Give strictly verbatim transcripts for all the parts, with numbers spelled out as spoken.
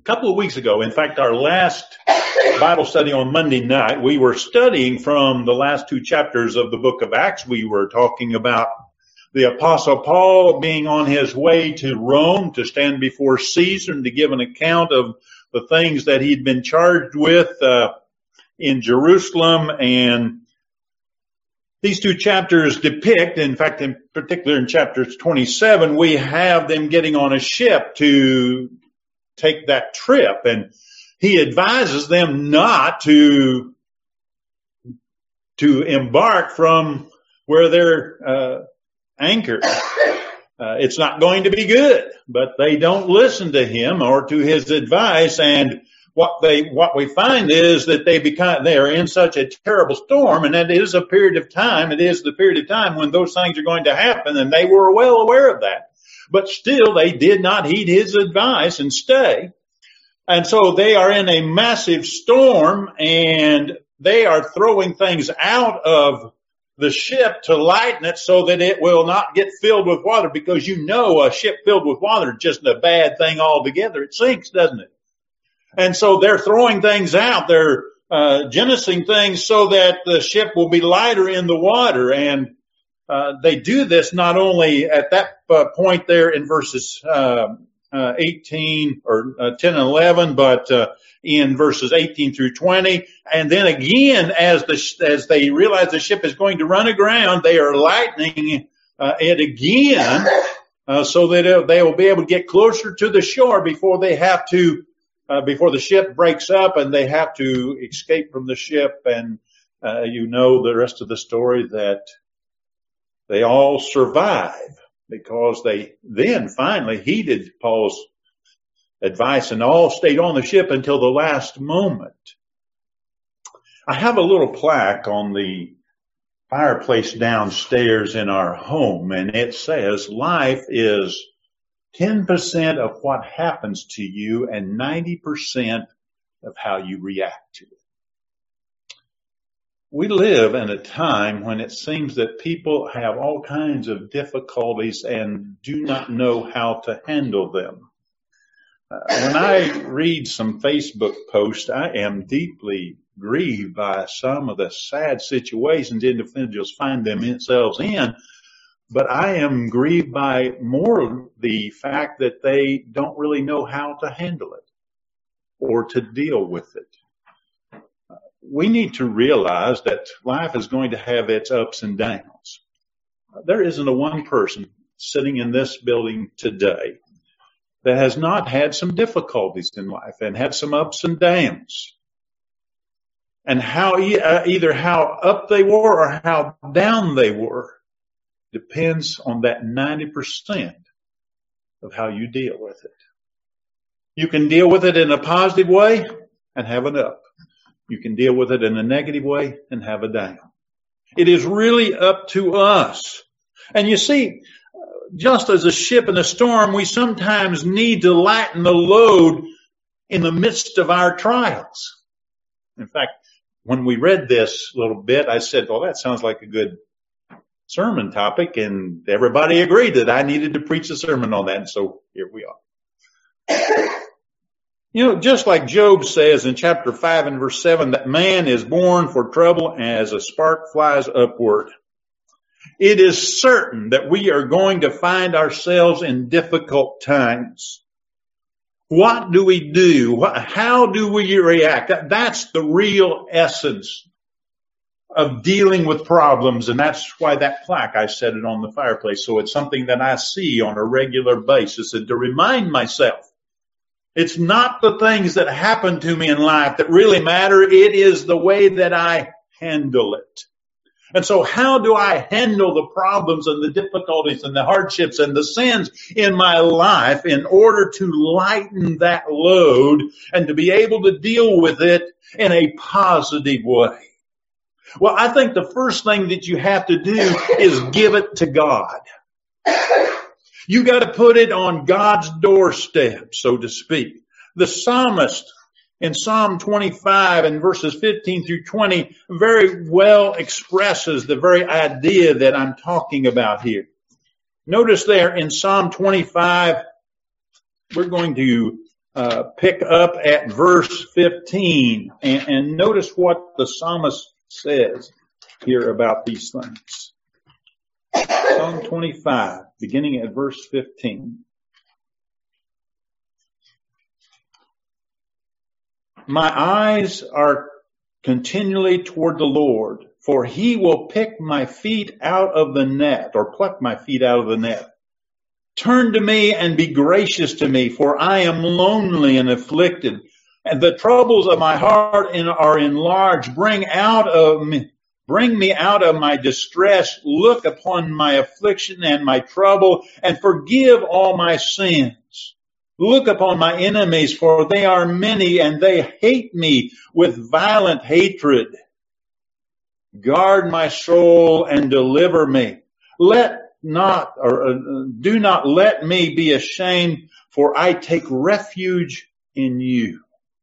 couple of weeks ago, in fact, our last Bible study on Monday night, we were studying from the last two chapters of the book of Acts. We were talking about the Apostle Paul being on his way to Rome to stand before Caesar and to give an account of the things that he'd been charged with uh, in Jerusalem. And these two chapters depict, in fact, in particular in chapter twenty-seven, we have them getting on a ship to take that trip. And he advises them not to, to embark from where they're uh, anchored. Uh, it's not going to be good, but they don't listen to him or to his advice. And what they, what we find is that they become, they are in such a terrible storm, and that is a period of time. It is the period of time when those things are going to happen, and they were well aware of that. But still, they did not heed his advice and stay. And so they are in a massive storm, and they are throwing things out of the ship to lighten it so that it will not get filled with water, because you know a ship filled with water is just a bad thing altogether. It sinks, doesn't it? And so they're throwing things out. They're uh, genusing things so that the ship will be lighter in the water. And uh, they do this not only at that uh, point there in verses uh, uh, eighteen or uh, ten and eleven, but uh, in verses eighteen through twenty. And then again, as the as they realize the ship is going to run aground, they are lightening uh, it again uh, so that they will be able to get closer to the shore before they have to, uh, before the ship breaks up and they have to escape from the ship. And uh, you know the rest of the story, that they all survive because they then finally heeded Paul's advice and all stayed on the ship until the last moment. I have a little plaque on the fireplace downstairs in our home, and it says, life is ten percent of what happens to you and ninety percent of how you react to it. We live in a time when it seems that people have all kinds of difficulties and do not know how to handle them. Uh, when I read some Facebook posts, I am deeply grieved by some of the sad situations individuals find themselves in, but I am grieved by more the fact that they don't really know how to handle it or to deal with it. Uh, we need to realize that life is going to have its ups and downs. Uh, there isn't a one person sitting in this building today that has not had some difficulties in life and had some ups and downs. And how uh, either how up they were or how down they were depends on that ninety percent of how you deal with it. You can deal with it in a positive way and have an up. You can deal with it in a negative way and have a down. It is really up to us. And you see, just as a ship in a storm, we sometimes need to lighten the load in the midst of our trials. In fact, when we read this little bit, I said, well, that sounds like a good sermon topic. And everybody agreed that I needed to preach a sermon on that. And so here we are. You know, just like Job says in chapter five and verse seven, that man is born for trouble as a spark flies upward. It is certain that we are going to find ourselves in difficult times. What do we do? How do we react? That's the real essence of dealing with problems. And that's why that plaque, I set it on the fireplace. So it's something that I see on a regular basis, and to remind myself, it's not the things that happen to me in life that really matter. It is the way that I handle it. And so how do I handle the problems and the difficulties and the hardships and the sins in my life in order to lighten that load and to be able to deal with it in a positive way? Well, I think the first thing that you have to do is give it to God. You got to put it on God's doorstep, so to speak. The psalmist in Psalm twenty-five and verses fifteen through twenty very well expresses the very idea that I'm talking about here. Notice there in Psalm twenty-five, we're going to uh, pick up at verse fifteen and, and notice what the psalmist says here about these things. Psalm twenty-five, beginning at verse fifteen. My eyes are continually toward the Lord, for he will pick my feet out of the net, or pluck my feet out of the net. Turn to me and be gracious to me, for I am lonely and afflicted, and the troubles of my heart are enlarged. Bring out of me, bring me out of my distress. Look upon my affliction and my trouble, and forgive all my sins. Look upon my enemies, for they are many, and they hate me with violent hatred. Guard my soul and deliver me. Let not, or uh, do not let me be ashamed, for I take refuge in you.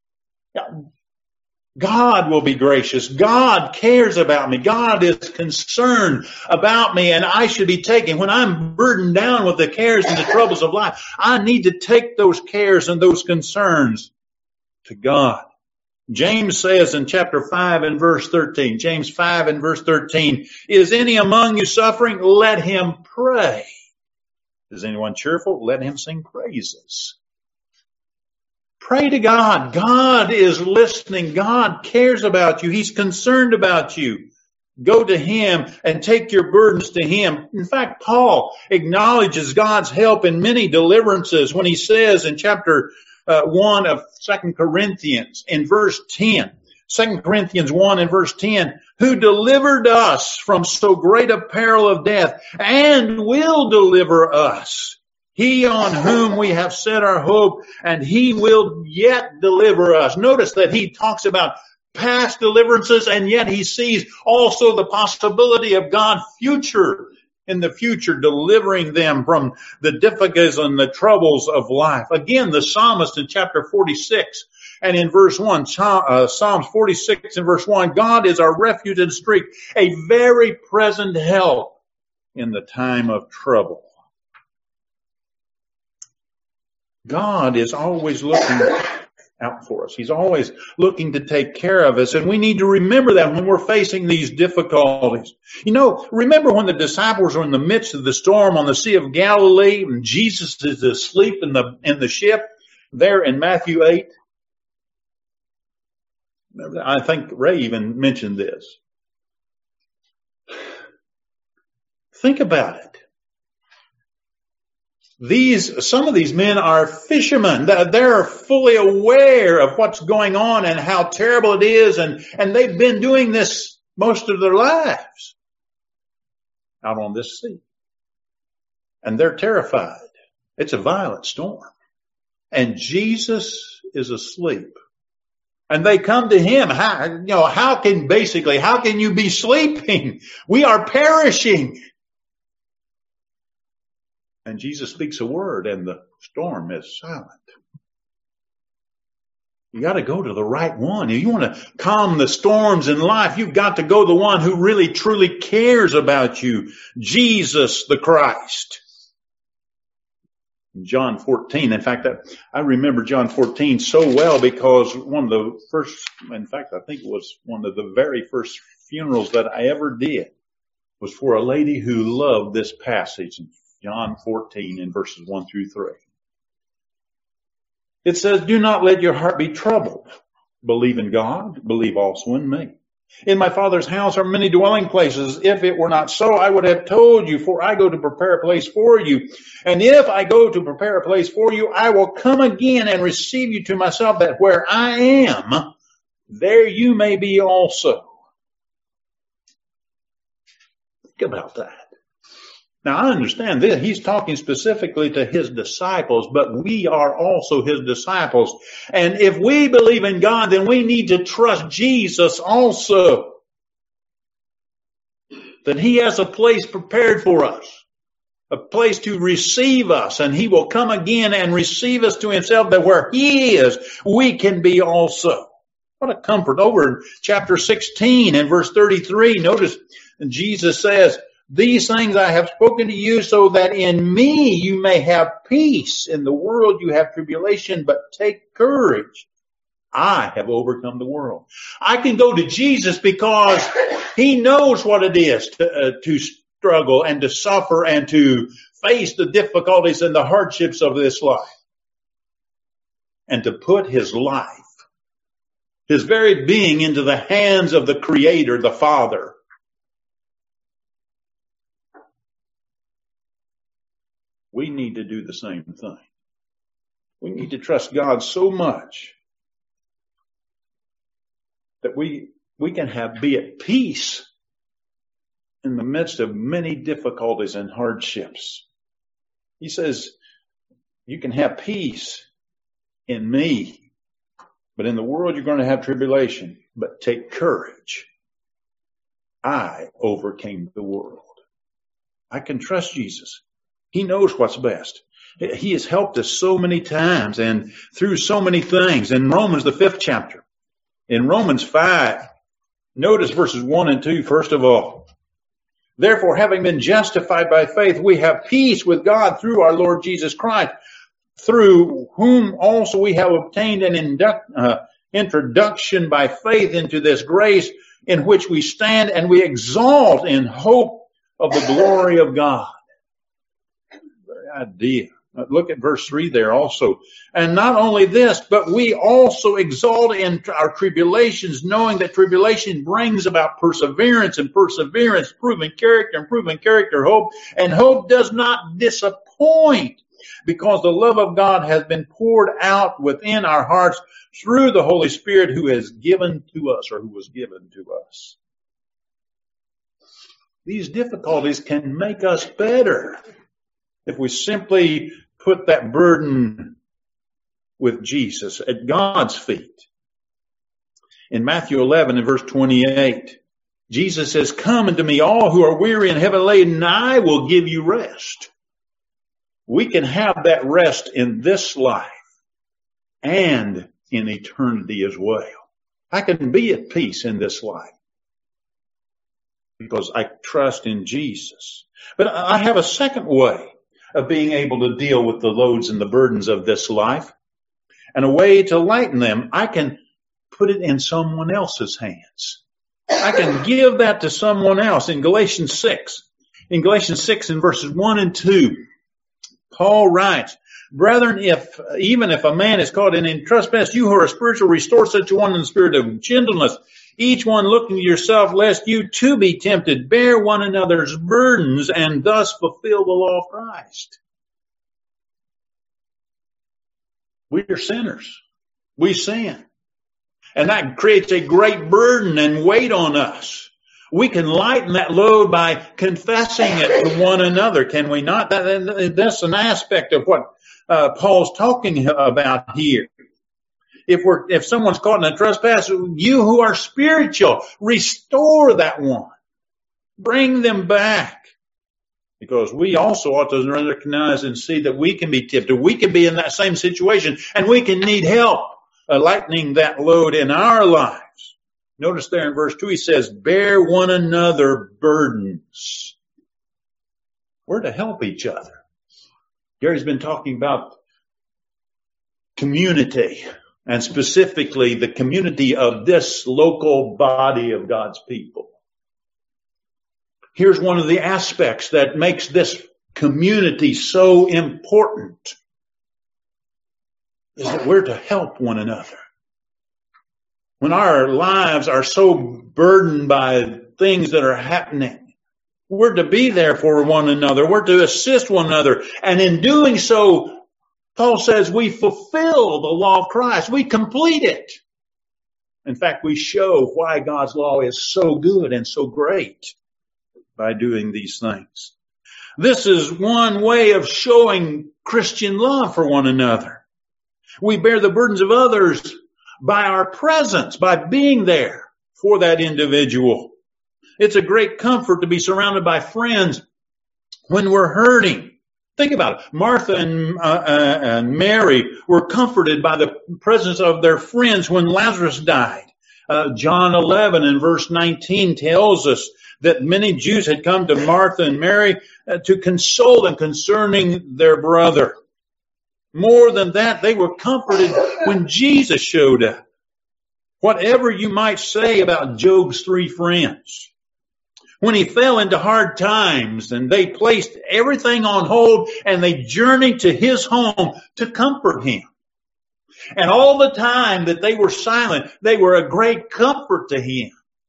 God will be gracious. God cares about me. God is concerned about me, and I should be taking, when I'm burdened down with the cares and the troubles of life, I need to take those cares and those concerns to God. James says in chapter five and verse thirteen, James five and verse thirteen, is any among you suffering? Let him pray. Is anyone cheerful? Let him sing praises. Pray to God. God is listening. God cares about you. He's concerned about you. Go to him and take your burdens to him. In fact, Paul acknowledges God's help in many deliverances when he says in chapter uh, one of Second Corinthians in verse ten, Second Corinthians one and verse ten, who delivered us from so great a peril of death and will deliver us. He on whom we have set our hope, and he will yet deliver us. Notice that he talks about past deliverances, and yet he sees also the possibility of God future, in the future, delivering them from the difficulties and the troubles of life. Again, the psalmist in chapter forty-six and in verse one, Psalms forty-six and verse one, God is our refuge and strength, a very present help in the time of trouble. God is always looking out for us. He's always looking to take care of us. And we need to remember that when we're facing these difficulties. You know, remember when the disciples were in the midst of the storm on the Sea of Galilee and Jesus is asleep in the, in the ship there in Matthew eight? I think Ray even mentioned this. Think about it. These, some of these men are fishermen. They're fully aware of what's going on and how terrible it is. And, and they've been doing this most of their lives out on this sea. And they're terrified. It's a violent storm. And Jesus is asleep. And they come to him. How, you know, how can basically, how can you be sleeping? We are perishing. And Jesus speaks a word and the storm is silent. You got to go to the right one. If you want to calm the storms in life, you've got to go to the one who really truly cares about you, Jesus the Christ. John fourteen, in fact, I remember John fourteen so well because one of the first, in fact, I think it was one of the very first funerals that I ever did was for a lady who loved this passage. John fourteen in verses one through three. It says, do not let your heart be troubled. Believe in God, believe also in me. In my Father's house are many dwelling places. If it were not so, I would have told you, for I go to prepare a place for you. And if I go to prepare a place for you, I will come again and receive you to myself, that where I am, there you may be also. Think about that. Now, I understand this. He's talking specifically to his disciples, but we are also his disciples. And if we believe in God, then we need to trust Jesus also. That he has a place prepared for us, a place to receive us, and he will come again and receive us to himself, that where he is, we can be also. What a comfort. Over in chapter sixteen and verse thirty-three, notice Jesus says, These things I have spoken to you so that in me you may have peace. In the world you have tribulation, but take courage. I have overcome the world. I can go to Jesus because he knows what it is to, uh, to struggle and to suffer and to face the difficulties and the hardships of this life. And to put his life, his very being, into the hands of the Creator, the Father. We need to do the same thing. We need to trust God so much that we, we can have, be at peace in the midst of many difficulties and hardships. He says, you can have peace in me, but in the world you're going to have tribulation, but take courage. I overcame the world. I can trust Jesus. He knows what's best. He has helped us so many times and through so many things. In Romans, the fifth chapter, in Romans five, notice verses one and two, first of all. Therefore, having been justified by faith, we have peace with God through our Lord Jesus Christ, through whom also we have obtained an induct, uh, introduction by faith into this grace in which we stand, and we exalt in hope of the glory of God. Very idea. Look at verse three there also. And not only this, but we also exalt in our tribulations, knowing that tribulation brings about perseverance, and perseverance, proven character, and proven character, hope. And hope does not disappoint, because the love of God has been poured out within our hearts through the Holy Spirit who has given to us, or who was given to us. These difficulties can make us better if we simply put that burden with Jesus at God's feet. In Matthew eleven and verse twenty-eight, Jesus says, come unto me all who are weary and heavy laden, and I will give you rest. We can have that rest in this life and in eternity as well. I can be at peace in this life because I trust in Jesus. But I have a second way of being able to deal with the loads and the burdens of this life, and a way to lighten them. I can put it in someone else's hands. I can give that to someone else. In Galatians six, in Galatians six in verses one and two, Paul writes, brethren, if even if a man is caught in any trespass, you who are spiritual, restore such a one in the spirit of gentleness, each one looking to yourself, lest you too be tempted. Bear one another's burdens, and thus fulfill the law of Christ. We are sinners. We sin. And that creates a great burden and weight on us. We can lighten that load by confessing it to one another, can we not? That, that's an aspect of what uh, Paul's talking about here. If we're, if someone's caught in a trespass, you who are spiritual, restore that one. Bring them back. Because we also ought to recognize and see that we can be tempted. We can be in that same situation, and we can need help uh, lightening that load in our lives. Notice there in verse two, he says, bear one another burdens. We're to help each other. Gary's been talking about community, and specifically the community of this local body of God's people. Here's one of the aspects that makes this community so important, is that we're to help one another. When our lives are so burdened by things that are happening, we're to be there for one another. We're to assist one another. And in doing so, Paul says we fulfill the law of Christ. We complete it. In fact, we show why God's law is so good and so great by doing these things. This is one way of showing Christian love for one another. We bear the burdens of others by our presence, by being there for that individual. It's a great comfort to be surrounded by friends when we're hurting. Think about it. Martha and, uh, uh, and Mary were comforted by the presence of their friends when Lazarus died. Uh, John eleven and verse nineteen tells us that many Jews had come to Martha and Mary uh, to console them concerning their brother. More than that, they were comforted when Jesus showed up. Whatever you might say about Job's three friends, when he fell into hard times and they placed everything on hold and they journeyed to his home to comfort him. And all the time that they were silent, they were a great comfort to him.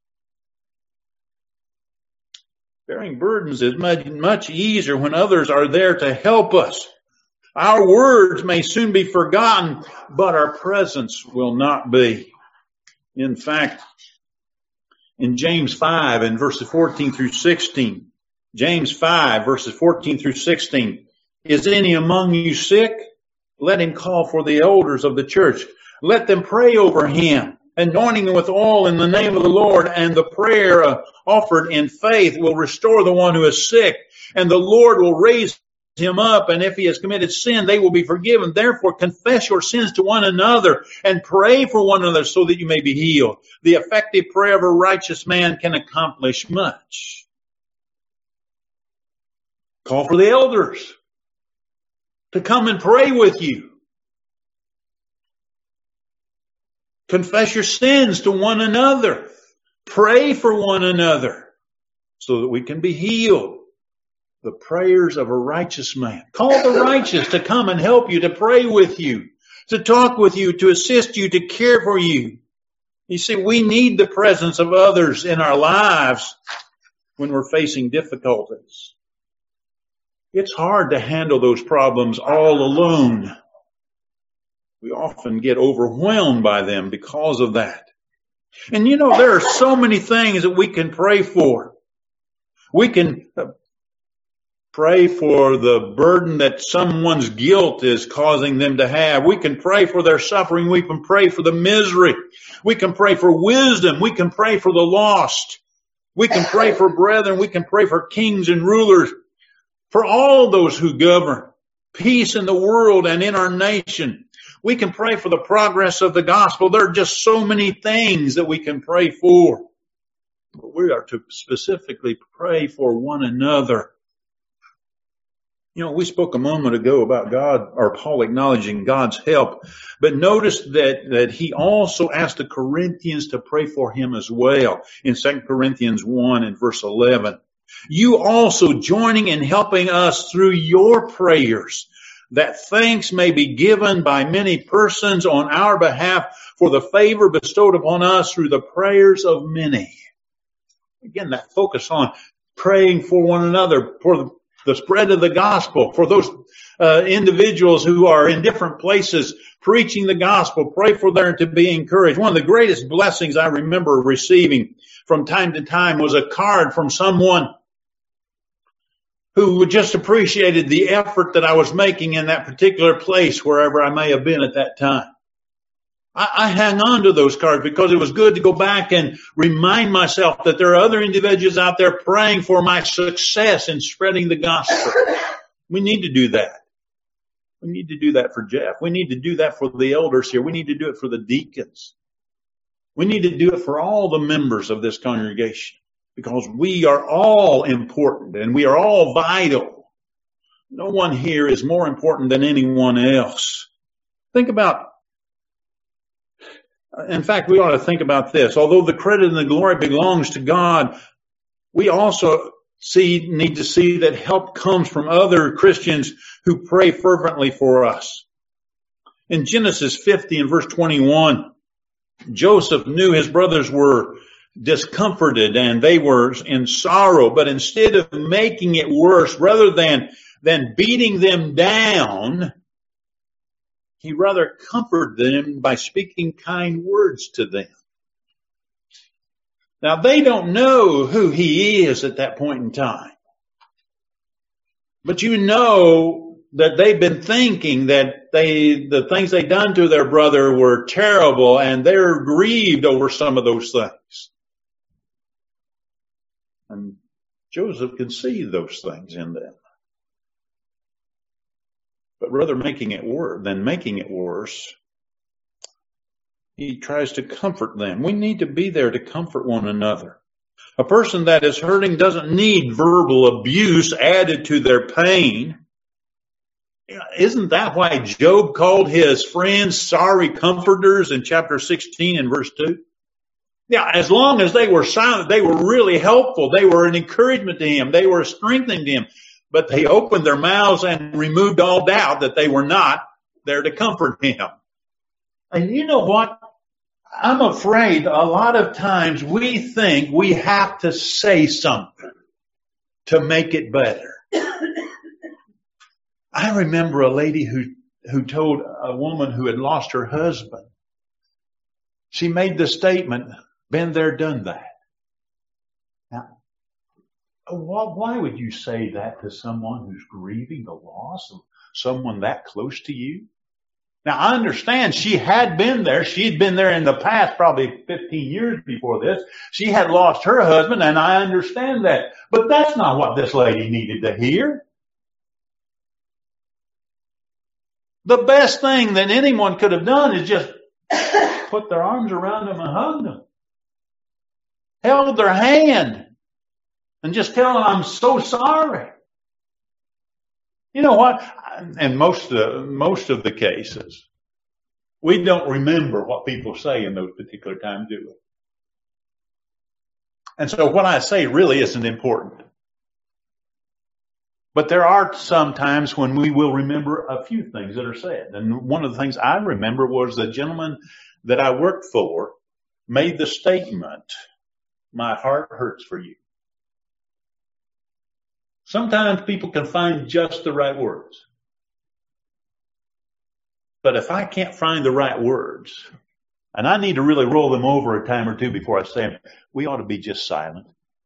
Bearing burdens is much, much easier when others are there to help us. Our words may soon be forgotten, but our presence will not be. In fact, in James five and verses fourteen through sixteen, James five verses fourteen through sixteen, is any among you sick? Let him call for the elders of the church. Let them pray over him, anointing him with oil in the name of the Lord, and the prayer uh, offered in faith will restore the one who is sick, and the Lord will raise him up, and if he has committed sin, they will be forgiven. Therefore, confess your sins to one another and pray for one another so that you may be healed. The effective prayer of a righteous man can accomplish much. Call for the elders to come and pray with you. Confess your sins to one another. Pray for one another so that we can be healed. The prayers of a righteous man. Call the righteous to come and help you, to pray with you, to talk with you, to assist you, to care for you. You see, we need the presence of others in our lives when we're facing difficulties. It's hard to handle those problems all alone. We often get overwhelmed by them because of that. And you know, there are so many things that we can pray for. We can pray for the burden that someone's guilt is causing them to have. We can pray for their suffering. We can pray for the misery. We can pray for wisdom. We can pray for the lost. We can pray for brethren. We can pray for kings and rulers, for all those who govern, peace in the world and in our nation. We can pray for the progress of the gospel. There are just so many things that we can pray for. But we are to specifically pray for one another. You know, we spoke a moment ago about God, or Paul acknowledging God's help, but notice that, that he also asked the Corinthians to pray for him as well in Second Corinthians one and verse eleven. You also joining in helping us through your prayers, that thanks may be given by many persons on our behalf for the favor bestowed upon us through the prayers of many. Again, that focus on praying for one another, for the the spread of the gospel, for those uh, individuals who are in different places preaching the gospel. Pray for them to be encouraged. One of the greatest blessings I remember receiving from time to time was a card from someone who just appreciated the effort that I was making in that particular place, wherever I may have been at that time. I, I hang on to those cards because it was good to go back and remind myself that there are other individuals out there praying for my success in spreading the gospel. We need to do that. We need to do that for Jeff. We need to do that for the elders here. We need to do it for the deacons. We need to do it for all the members of this congregation, because we are all important and we are all vital. No one here is more important than anyone else. Think about In fact, we ought to think about this. Although the credit and the glory belongs to God, we also see, need to see that help comes from other Christians who pray fervently for us. In Genesis fifty and verse twenty-one, Joseph knew his brothers were discomforted and they were in sorrow, but instead of making it worse, rather than, than beating them down, he rather comforted them by speaking kind words to them. Now, they don't know who he is at that point in time. But you know that they've been thinking that they, the things they've done to their brother were terrible, and they're grieved over some of those things. And Joseph can see those things in them. But rather making it worse than making it worse, he tries to comfort them. We need to be there to comfort one another. A person that is hurting doesn't need verbal abuse added to their pain. Isn't that why Job called his friends sorry comforters in chapter sixteen and verse two? Yeah, as long as they were silent, they were really helpful. They were an encouragement to him. They were strengthening him. But they opened their mouths and removed all doubt that they were not there to comfort him. And you know what? I'm afraid a lot of times we think we have to say something to make it better. I remember a lady who, who told a woman who had lost her husband. She made the statement, been there, done that. Now, why would you say that to someone who's grieving the loss of someone that close to you? Now, I understand she had been there. She had been there in the past, probably fifteen years before this. She had lost her husband, and I understand that. But that's not what this lady needed to hear. The best thing that anyone could have done is just put their arms around them and hug them. Held their hand and just tell them, I'm so sorry. You know what? And most of, most of the cases, we don't remember what people say in those particular times, do we? And so what I say really isn't important. But there are some times when we will remember a few things that are said. And one of the things I remember was the gentleman that I worked for made the statement, my heart hurts for you. Sometimes people can find just the right words. But if I can't find the right words, and I need to really roll them over a time or two before I say them, we ought to be just silent.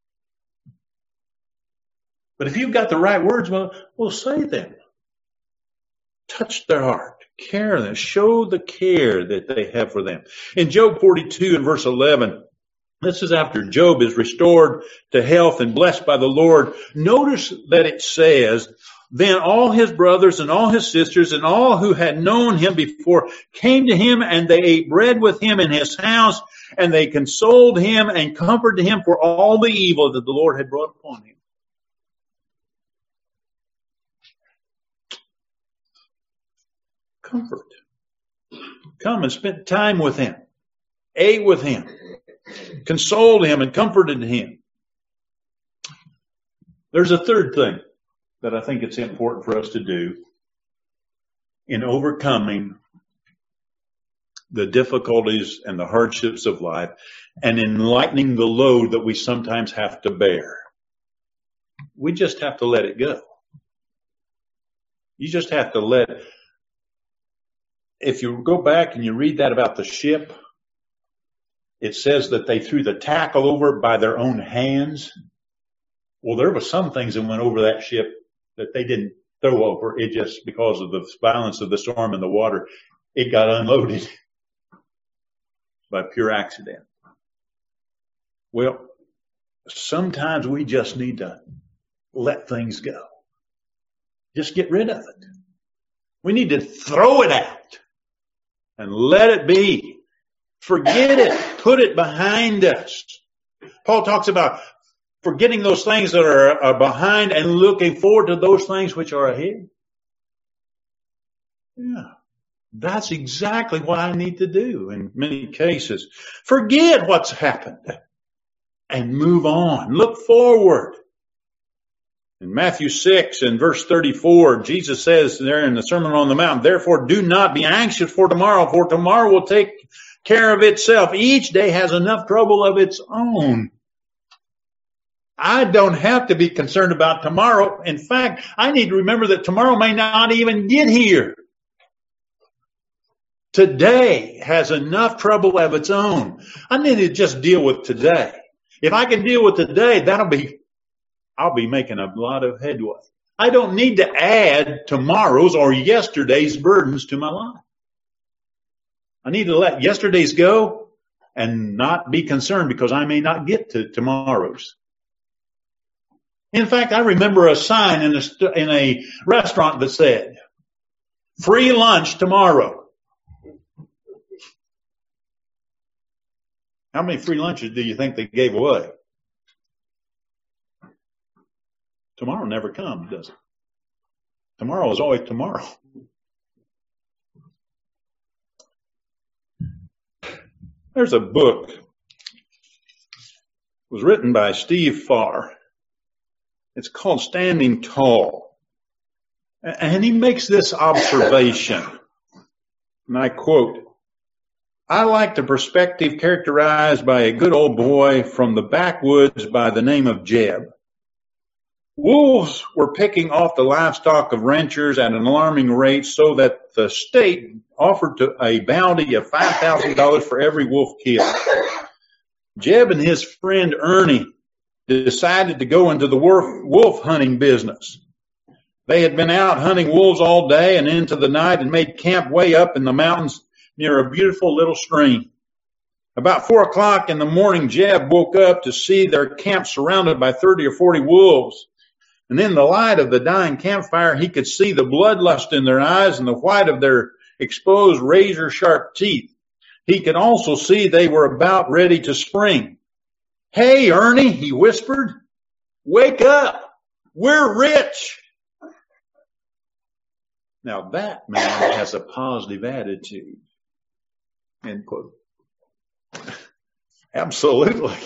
But if you've got the right words, well, well, say them. Touch their heart. Care them. Show the care that they have for them. In Job forty-two and verse eleven, this is after Job is restored to health and blessed by the Lord. Notice that it says, then all his brothers and all his sisters and all who had known him before came to him, and they ate bread with him in his house, and they consoled him and comforted him for all the evil that the Lord had brought upon him. Comfort. Come and spend time with him. Ate with him. Consoled him and comforted him. There's a third thing that I think it's important for us to do in overcoming the difficulties and the hardships of life and in lightening the load that we sometimes have to bear. We just have to let it go. You just have to let it. If you go back and you read that about the ship, it says that they threw the tackle over by their own hands. Well, there were some things that went over that ship that they didn't throw over. It just, because of the violence of the storm and the water, it got unloaded by pure accident. Well, sometimes we just need to let things go. Just get rid of it. We need to throw it out and let it be. Forget it. Put it behind us. Paul talks about forgetting those things that are, are behind and looking forward to those things which are ahead. Yeah, that's exactly what I need to do in many cases. Forget what's happened and move on. Look forward. In Matthew six and verse thirty-four, Jesus says there in the Sermon on the Mount, therefore do not be anxious for tomorrow, for tomorrow will take care of itself. Each day has enough trouble of its own. I don't have to be concerned about tomorrow. In fact, I need to remember that tomorrow may not even get here. Today has enough trouble of its own. I need to just deal with today. If I can deal with today, that'll be, I'll be making a lot of headway. I don't need to add tomorrow's or yesterday's burdens to my life. I need to let yesterday's go and not be concerned because I may not get to tomorrow's. In fact, I remember a sign in a, in a restaurant that said, free lunch tomorrow. How many free lunches do you think they gave away? tomorrow never comes, does it? Tomorrow is always tomorrow. There's a book. It was written by Steve Farr. It's called Standing Tall. And he makes this observation, and I quote, "I like the perspective characterized by a good old boy from the backwoods by the name of Jeb. Wolves were picking off the livestock of ranchers at an alarming rate so that the state offered to a bounty of five thousand dollars for every wolf killed. Jeb and his friend Ernie decided to go into the wolf hunting business. They had been out hunting wolves all day and into the night and made camp way up in the mountains near a beautiful little stream. About four o'clock in the morning, Jeb woke up to see their camp surrounded by thirty or forty wolves. And in the light of the dying campfire, he could see the bloodlust in their eyes and the white of their exposed razor-sharp teeth. He could also see they were about ready to spring. 'Hey, Ernie,' he whispered, 'wake up. We're rich.' Now that man has a positive attitude." End quote. Absolutely.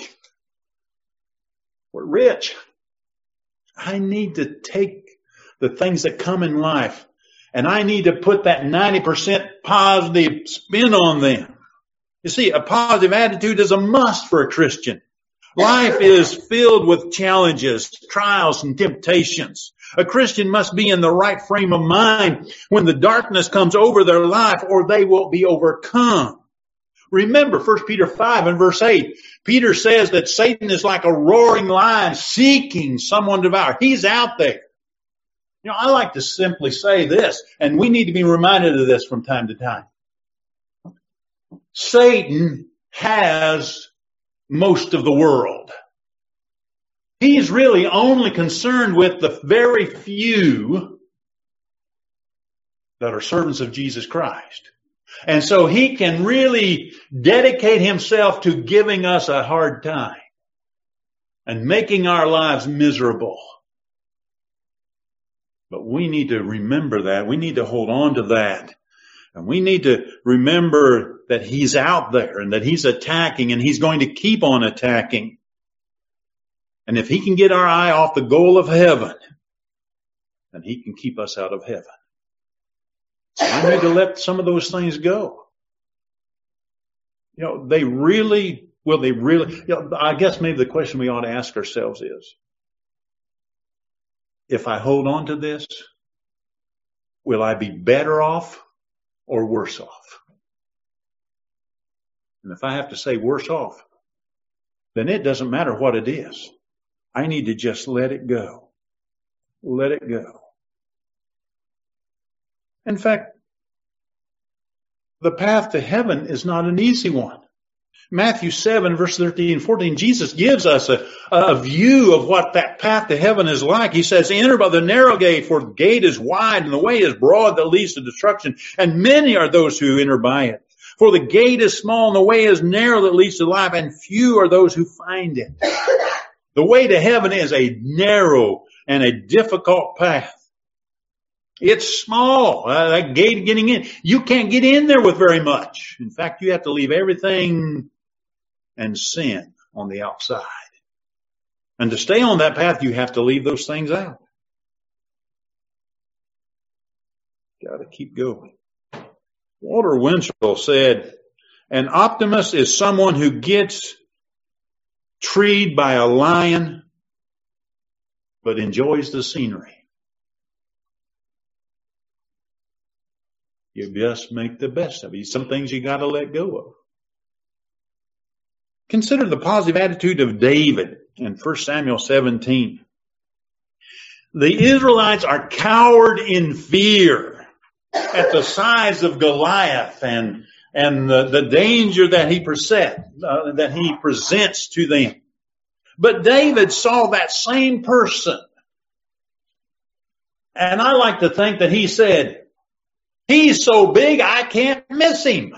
We're rich. I need to take the things that come in life and I need to put that ninety percent positive spin on them. You see, a positive attitude is a must for a Christian. Life is filled with challenges, trials, and temptations. A Christian must be in the right frame of mind when the darkness comes over their life, or they will be overcome. Remember First Peter five and verse eight. Peter says that Satan is like a roaring lion seeking someone to devour. He's out there. You know, I like to simply say this, and we need to be reminded of this from time to time. Satan has most of the world. He's really only concerned with the very few that are servants of Jesus Christ. And so he can really dedicate himself to giving us a hard time and making our lives miserable. But we need to remember that. We need to hold on to that. And we need to remember that he's out there and that he's attacking and he's going to keep on attacking. And if he can get our eye off the goal of heaven, then he can keep us out of heaven. I need to let some of those things go. You know, they really, will they really, you know, I guess maybe the question we ought to ask ourselves is, if I hold on to this, will I be better off or worse off? And if I have to say worse off, then it doesn't matter what it is. I need to just let it go. Let it go. In fact, the path to heaven is not an easy one. Matthew seven, verse thirteen and fourteen, Jesus gives us a, a view of what that path to heaven is like. He says, "Enter by the narrow gate, for the gate is wide and the way is broad that leads to destruction, and many are those who enter by it. For the gate is small and the way is narrow that leads to life, and few are those who find it." The way to heaven is a narrow and a difficult path. It's small. Uh, that gate getting in, you can't get in there with very much. In fact, you have to leave everything and sin on the outside. And to stay on that path, you have to leave those things out. Got to keep going. Walter Winchell said, "An optimist is someone who gets treed by a lion, but enjoys the scenery." You just make the best of it. Some things you got to let go of. Consider the positive attitude of David in First Samuel seventeen. The Israelites are cowered in fear at the size of Goliath and and the, the danger that he present, uh, that he presents to them. But David saw that same person, and I like to think that he said, "He's so big I can't miss him."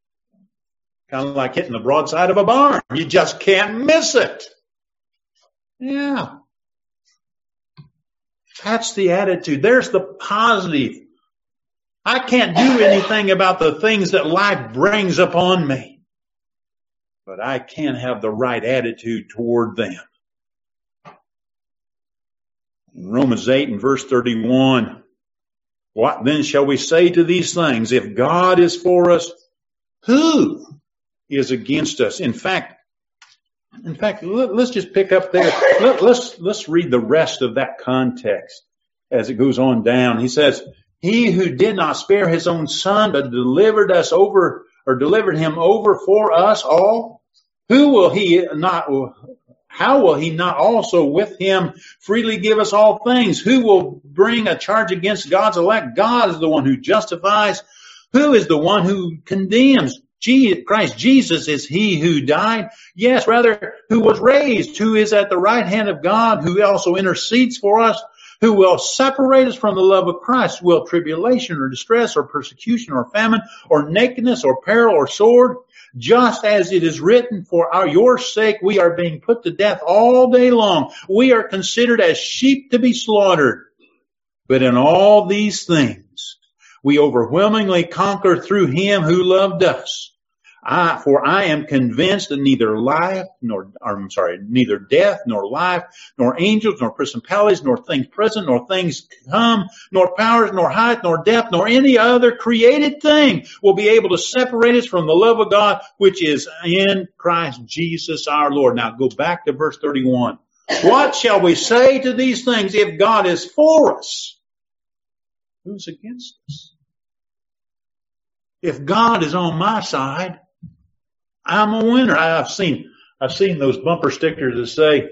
Kind of like hitting the broadside of a barn. You just can't miss it. Yeah. That's the attitude. There's the positive. I can't do anything about the things that life brings upon me, but I can have the right attitude toward them. In Romans eight and verse thirty-one, what then shall we say to these things? If God is for us, who is against us? In fact, in fact, let, let's just pick up there. Let, let's, let's read the rest of that context as it goes on down. He says, he who did not spare his own son, but delivered us over, or delivered him over for us all, who will he not, how will he not also with him freely give us all things? Who will bring a charge against God's elect? God is the one who justifies. Who is the one who condemns? Christ Jesus is he who died. Yes, rather, who was raised, who is at the right hand of God, who also intercedes for us. Who will separate us from the love of Christ? Will tribulation or distress or persecution or famine or nakedness or peril or sword? Just as it is written, for our, your sake we are being put to death all day long. We are considered as sheep to be slaughtered. But in all these things we overwhelmingly conquer through him who loved us. I, for I am convinced that neither life, nor, or, I'm sorry, neither death, nor life, nor angels, nor principalities, nor things present, nor things to come, nor powers, nor height, nor depth, nor any other created thing will be able to separate us from the love of God, which is in Christ Jesus our Lord. Now go back to verse thirty-one. What shall we say to these things? If God is for us, who's against us? If God is on my side, I'm a winner. I've seen, I've seen those bumper stickers that say,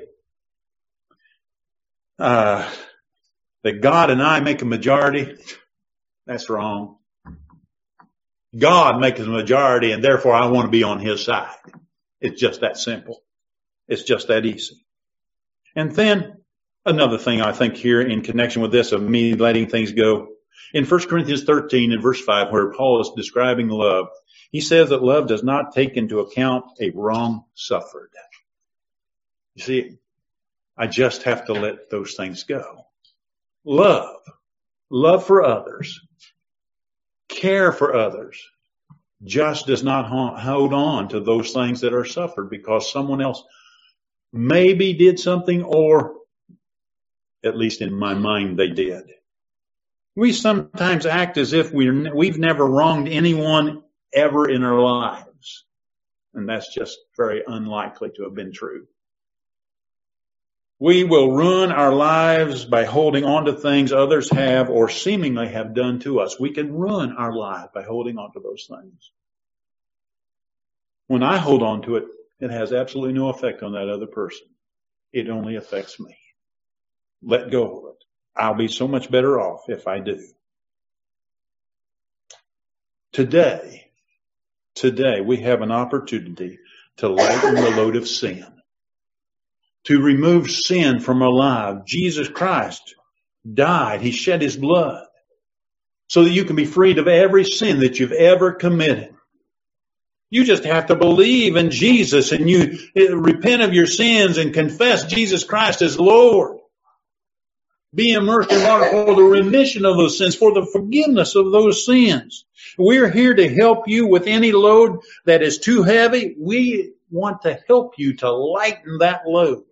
uh, that God and I make a majority. That's wrong. God makes a majority and therefore I want to be on his side. It's just that simple. It's just that easy. And then another thing I think here in connection with this of me letting things go. In First Corinthians thirteen and verse five, where Paul is describing love, he says that love does not take into account a wrong suffered. You see, I just have to let those things go. Love, love for others, care for others, just does not hold on to those things that are suffered because someone else maybe did something, or at least in my mind they did. We sometimes act as if we're, we've never wronged anyone ever in our lives. And that's just very unlikely to have been true. We will ruin our lives by holding on to things others have or seemingly have done to us. We can ruin our lives by holding on to those things. When I hold on to it, it has absolutely no effect on that other person. It only affects me. Let go of it. I'll be so much better off if I do. Today, today we have an opportunity to lighten the load of sin, to remove sin from our lives. Jesus Christ died. He shed his blood so that you can be freed of every sin that you've ever committed. You just have to believe in Jesus and you repent of your sins and confess Jesus Christ as Lord. Be immersed in water for the remission of those sins, for the forgiveness of those sins. We're here to help you with any load that is too heavy. We want to help you to lighten that load.